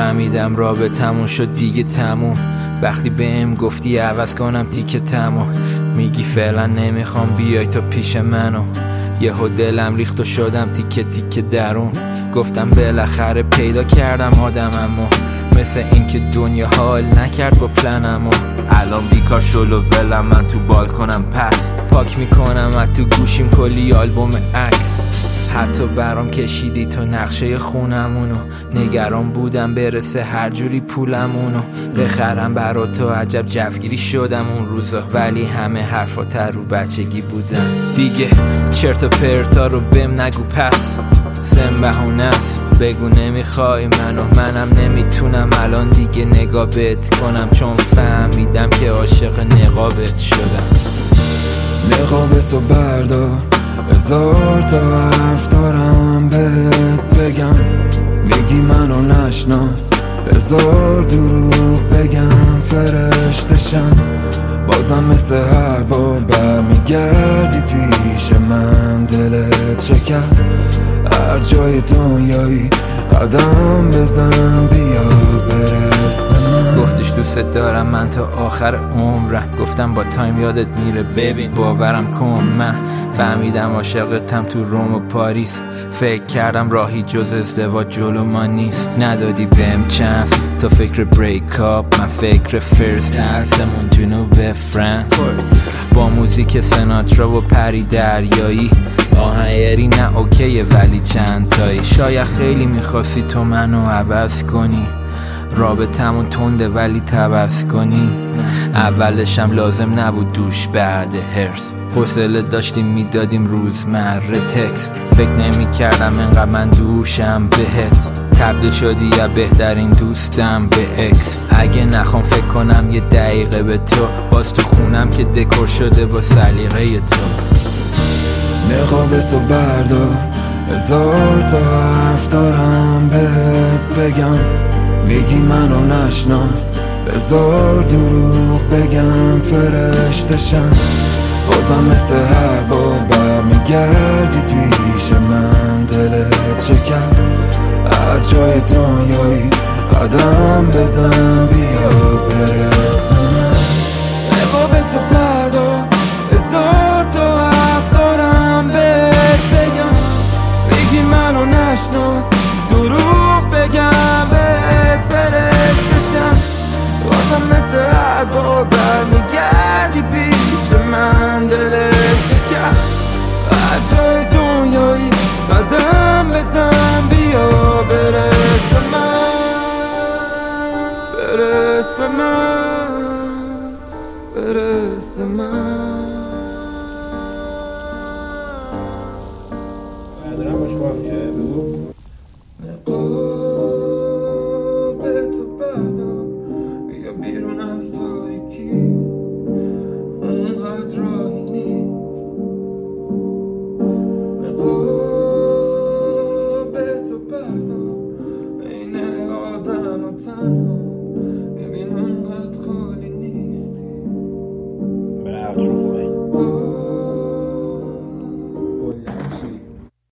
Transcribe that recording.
فهمیدم رابطمون شد دیگه تموم. وقتی بهم گفتی عوض کنم تیکه تموم، میگی فعلا نمیخوام بیای تو پیش منو. یهو دلم ریخت و شدم تیکه تیکه درون. گفتم بالاخره پیدا کردم آدممو، مثل اینکه دنیا حال نکرد با پلنمو. الان بیکار شلو ولم من تو بالکنم، پس پاک میکنم از تو گوشیم کلی آلبوم عکس. حتی برام کشیدی تو نقشه خونمونو، نگران بودم برسه هر جوری پولمونو بخرم برا تو. عجب جوگیری شدم اون روزا، ولی همه حرفات رو بچگی بودن دیگه. چرت و پرتا رو بهم نگو پس، سم بهونست. بگو نمیخوای منم نمیتونم الان دیگه نگاه بهت کنم، چون فهمیدم که عاشق نقابت شدم. نقابتو بردار، هزار تا حرف دارم بهت بگم. میگی منو نشناس، هزار دروغ بگم فرشتشم. بازم مثل هر بار برمیگردی پیش من، دلت شکست. هر جای دنیایی قدم بزن بیا برس به من. گفتش دوست دارم من تا آخر عمرم، گفتم با تایم یادت میره ببین باورم کن. من فهمیدم عاشقتم تو روم و پاریس، فکر کردم راهی جز ازدواج جلو ما نیست. ندادی بهم چانس، تو فکر بریک اپ من فکر فرست هستمون جنوب فرانس. با موزیک سناترا و پری دریایی، آهنگری نه اوکیه ولی چند تایی. شاید خیلی میخواستی تو منو عوض کنی، رابطمون تنده ولی تبس کنی. اولشم لازم نبود دوش بعد هرس، حوصله داشتیم میدادیم روزمره تکست. فکر نمی کردم انقدر من دوشم بهت، تبدیل شدی یا بهترین دوستم به اکس. اگه نخوام فکر کنم یه دقیقه به تو، باز تو خونم که دکور شده با سلیقه تو. نقابتو بردار، هزار تا حرف دارم بهت بگم. میگی منو نشناس، هزار دروغ بگم فرشتشم. بازم مثل هر بار برمیگردی پیش من، دلت شکست. هر جای دنیایی قدم بزن بیا برس به من. نقابتو بردار، هزار تا حرف دارم بهت بگم. میگی منو نشناس، دروغ بگم بهت فرشتشم. بازم مثل هر بار برمیگردی پیش من، دلت شکست. هر جای دنیایی قدم بزن بیا برس به من، برس به من، برس به من. دارم باش با میشه بگو نقابتو بردار، بیا بیرون از تاریکی، اونقدر راهی نیست. نقابتو بردار بین آدم و تنها، ببین اونقدر خالی نیستی. برای خوبه.